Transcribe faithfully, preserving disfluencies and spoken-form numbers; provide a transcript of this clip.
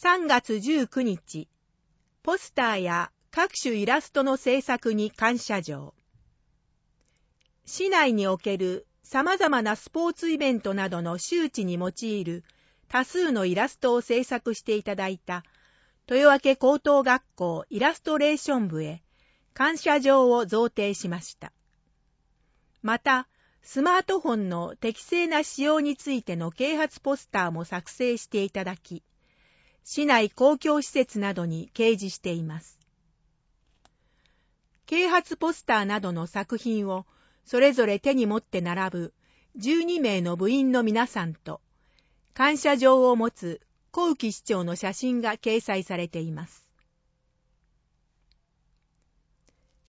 さんがつじゅうくにち、ポスターや各種イラストの制作に感謝状。市内における様々なスポーツイベントなどの周知に用いる多数のイラストを制作していただいた豊明高等学校イラストレーション部へ感謝状を贈呈しました。また、スマートフォンの適正な使用についての啓発ポスターも作成していただき、市内公共施設などに掲示しています。啓発ポスターなどの作品をそれぞれ手に持って並ぶじゅうにめいの部員の皆さんと、感謝状を持つ小浮市長の写真が掲載されています。